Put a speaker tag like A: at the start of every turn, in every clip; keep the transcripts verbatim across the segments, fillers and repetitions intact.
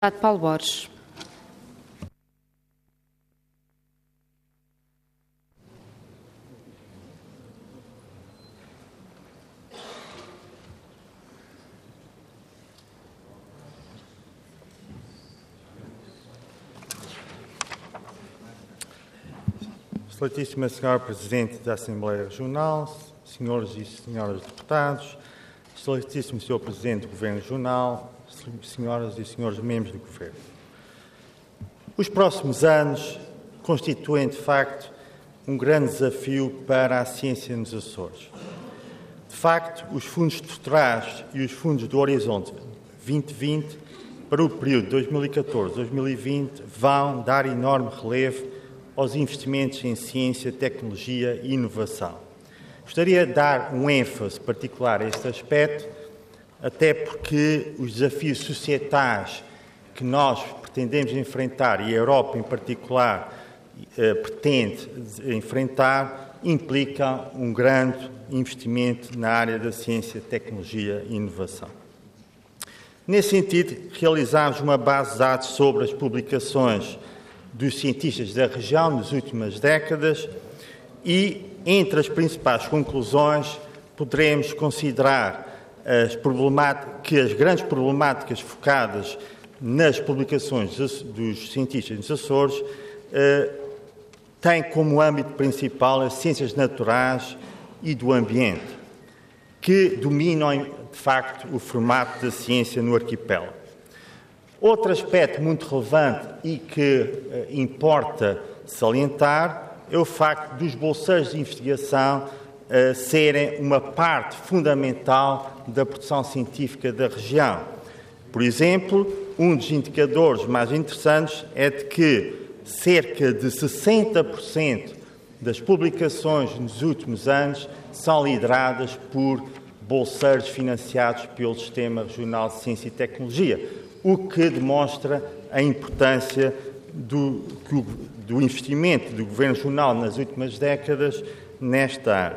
A: Paulo Borges.
B: Excelentíssima Senhora Presidente da Assembleia Regional, senhores e senhoras deputados, Excelentíssimo Senhor Presidente do Governo Regional, senhoras e senhores membros do Governo. Os próximos anos constituem, de facto, um grande desafio para a ciência nos Açores. De facto, os fundos estruturais e os fundos do Horizonte vinte vinte para o período dois mil e catorze a dois mil e vinte vão dar enorme relevo aos investimentos em ciência, tecnologia e inovação. Gostaria de dar um ênfase particular a este aspecto, até porque os desafios societais que nós pretendemos enfrentar, e a Europa em particular eh, pretende enfrentar, implicam um grande investimento na área da ciência, tecnologia e inovação. Nesse sentido, realizámos uma base de dados sobre as publicações dos cientistas da região nas últimas décadas e, entre as principais conclusões, poderemos considerar as que as grandes problemáticas focadas nas publicações dos cientistas nos Açores eh, têm como âmbito principal as ciências naturais e do ambiente, que dominam, de facto, o formato da ciência no arquipélago. Outro aspecto muito relevante e que eh, importa salientar é o facto dos bolseiros de investigação eh, serem uma parte fundamental da produção científica da região. Por exemplo, um dos indicadores mais interessantes é de que cerca de sessenta por cento das publicações nos últimos anos são lideradas por bolseiros financiados pelo Sistema Regional de Ciência e Tecnologia, o que demonstra a importância do, do investimento do Governo Regional nas últimas décadas nesta área.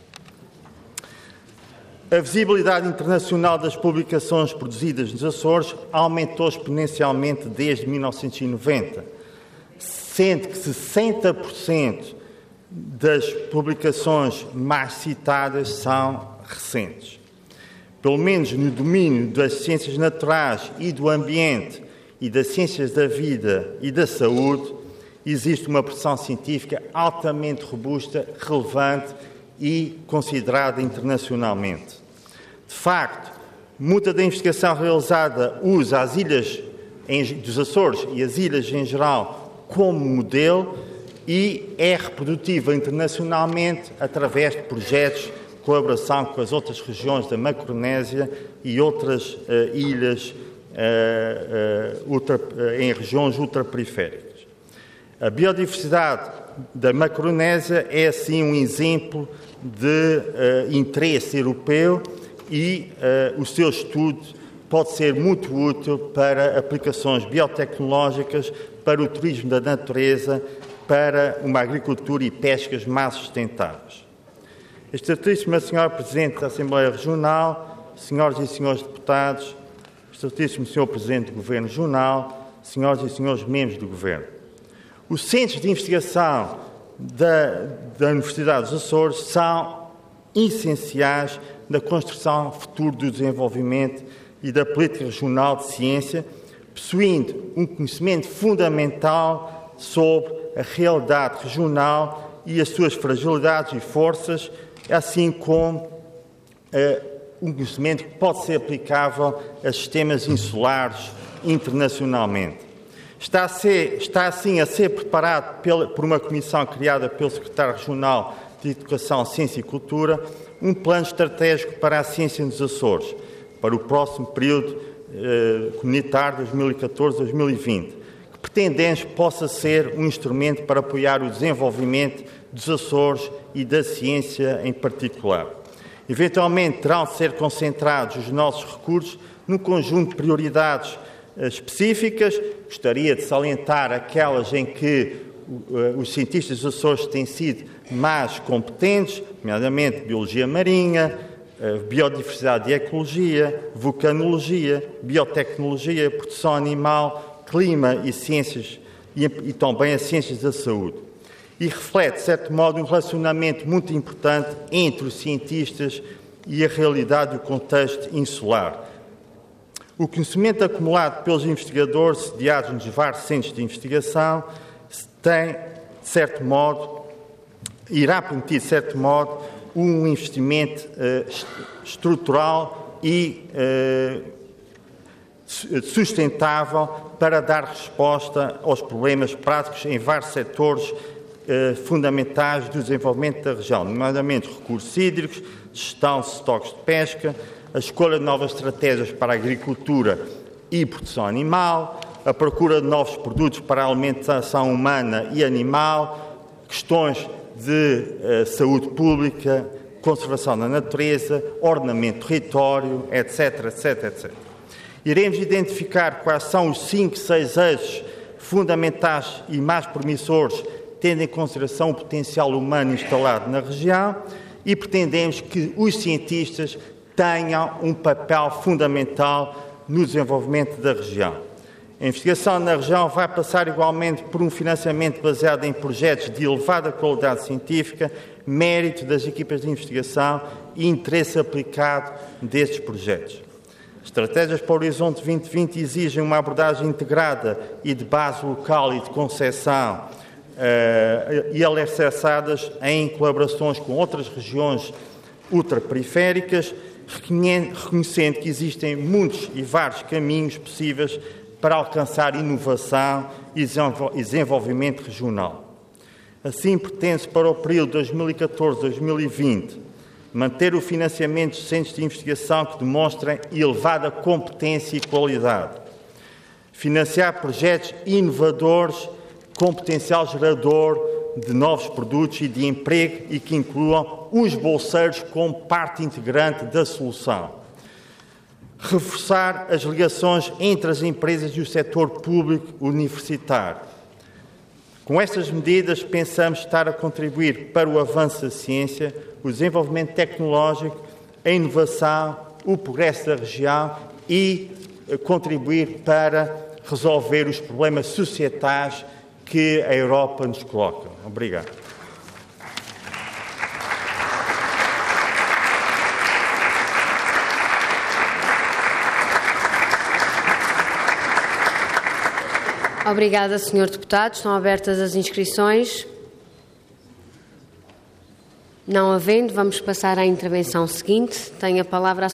B: A visibilidade internacional das publicações produzidas nos Açores aumentou exponencialmente desde mil novecentos e noventa, sendo que sessenta por cento das publicações mais citadas são recentes. Pelo menos no domínio das ciências naturais e do ambiente e das ciências da vida e da saúde, existe uma produção científica altamente robusta, relevante e considerada internacionalmente. De facto, muita da investigação realizada usa as ilhas dos Açores e as ilhas em geral como modelo e é reprodutiva internacionalmente através de projetos colaboração com as outras regiões da Macronésia e outras uh, ilhas uh, uh, ultra, uh, em regiões ultraperiféricas. A biodiversidade da Macronésia é, assim, um exemplo de uh, interesse europeu e uh, o seu estudo pode ser muito útil para aplicações biotecnológicas, para o turismo da natureza, para uma agricultura e pescas mais sustentáveis. Excelentíssima Senhora Presidente da Assembleia Regional, senhoras e senhores deputados, Excelentíssimo Senhor Presidente do Governo Regional, senhoras e senhores membros do Governo. Os centros de investigação da, da Universidade dos Açores são essenciais na construção futura do desenvolvimento e da política regional de ciência, possuindo um conhecimento fundamental sobre a realidade regional e as suas fragilidades e forças, assim como uh, um conhecimento que pode ser aplicável a sistemas insulares internacionalmente. Está, a ser, está assim a ser preparado pela, por uma comissão criada pelo Secretário Regional de Educação, Ciência e Cultura, um plano estratégico para a ciência nos Açores, para o próximo período uh, comunitário dois mil e catorze a dois mil e vinte, que pretendemos possa ser um instrumento para apoiar o desenvolvimento dos Açores e da ciência em particular. Eventualmente terão de ser concentrados os nossos recursos num conjunto de prioridades uh, específicas. Gostaria de salientar aquelas em que uh, os cientistas dos Açores têm sido mais competentes, nomeadamente biologia marinha, biodiversidade e ecologia, vulcanologia, biotecnologia, produção animal, clima e ciências, e, e também as ciências da saúde. E reflete, de certo modo, um relacionamento muito importante entre os cientistas e a realidade e o contexto insular. O conhecimento acumulado pelos investigadores sediados nos vários centros de investigação tem, de certo modo, irá permitir, de certo modo, um investimento uh, estrutural e uh, sustentável para dar resposta aos problemas práticos em vários setores uh, fundamentais do desenvolvimento da região, nomeadamente recursos hídricos, gestão de estoques de pesca, a escolha de novas estratégias para a agricultura e produção animal, a procura de novos produtos para a alimentação humana e animal, questões de uh, saúde pública, conservação da natureza, ordenamento do território, etc, etc, etcétera. Iremos identificar quais são os cinco, seis eixos fundamentais e mais promissores, tendo em consideração o potencial humano instalado na região, e pretendemos que os cientistas tenham um papel fundamental no desenvolvimento da região. A investigação na região vai passar igualmente por um financiamento baseado em projetos de elevada qualidade científica, mérito das equipas de investigação e interesse aplicado destes projetos. Estratégias para o Horizonte vinte vinte exigem uma abordagem integrada e de base local e de concepção uh, e alicerçadas em colaborações com outras regiões ultraperiféricas, reconhecendo que existem muitos e vários caminhos possíveis para alcançar inovação e desenvolvimento regional. Assim, pretende-se para o período dois mil e catorze a dois mil e vinte manter o financiamento dos centros de investigação que demonstrem elevada competência e qualidade, financiar projetos inovadores com potencial gerador de novos produtos e de emprego e que incluam os bolseiros como parte integrante da solução, reforçar as ligações entre as empresas e o setor público universitário. Com estas medidas, pensamos estar a contribuir para o avanço da ciência, o desenvolvimento tecnológico, a inovação, o progresso da região e contribuir para resolver os problemas societais que a Europa nos coloca. Obrigado.
A: Obrigada, senhor Deputado. Estão abertas as inscrições. Não havendo, vamos passar à intervenção seguinte. Tem a palavra a